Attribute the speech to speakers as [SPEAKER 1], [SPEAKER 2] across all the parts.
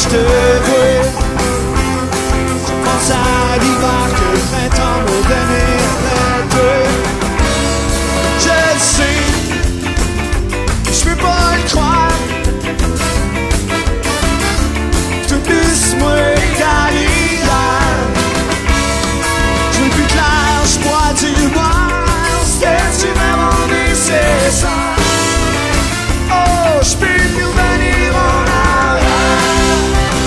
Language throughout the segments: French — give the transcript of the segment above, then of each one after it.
[SPEAKER 1] je te vois. Je pense à l'hiver que le printemps m'a donné après toi. Je le sais, je peux pas le croire. Tout plus moi qu'à l'hiver. Je veux plus clair, je bois du noir. C'était vraiment nécessaire. Oh, je peux plus revenir en arrière.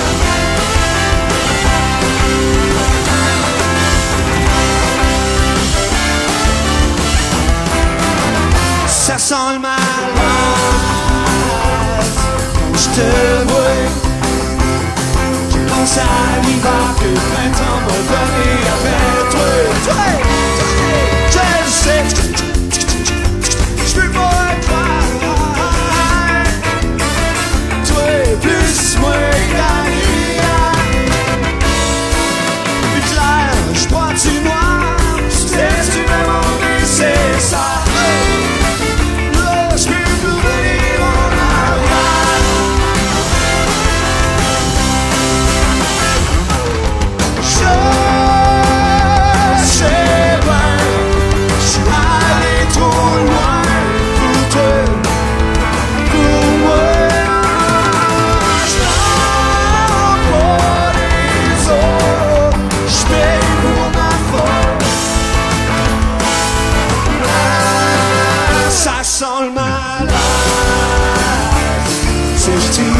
[SPEAKER 1] Ça sent le malaise quand je te vois. Je pense à l'hiver que le printemps m'a donné après toi. Je le sais, je peux pas le croire. Toi plus moi qu'à plus clair, je bois du noir. C'était vraiment nécessaire.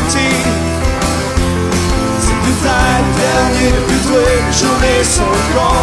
[SPEAKER 1] Les journées sont longues.